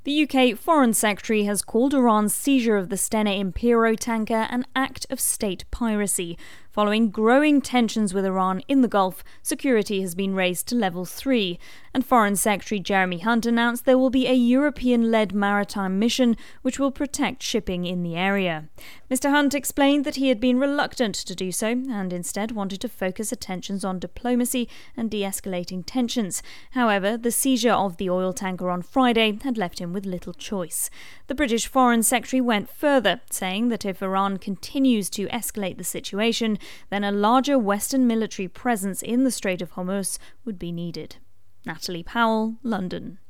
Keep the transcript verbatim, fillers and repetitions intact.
The U K Foreign Secretary has called Iran's seizure of the Stena Impero tanker an act of state piracy. Following growing tensions with Iran in the Gulf, security has been raised to level three, and Foreign Secretary Jeremy Hunt announced there will be a European-led maritime mission which will protect shipping in the area. Mister Hunt explained that he had been reluctant to do so and instead wanted to focus attentions on diplomacy and de-escalating tensions. However, the seizure of the oil tanker on Friday had left him with little choice. The British Foreign Secretary went further, saying that if Iran continues to escalate the situation, then a larger Western military presence in the Strait of Hormuz would be needed. Natalie Powell, London.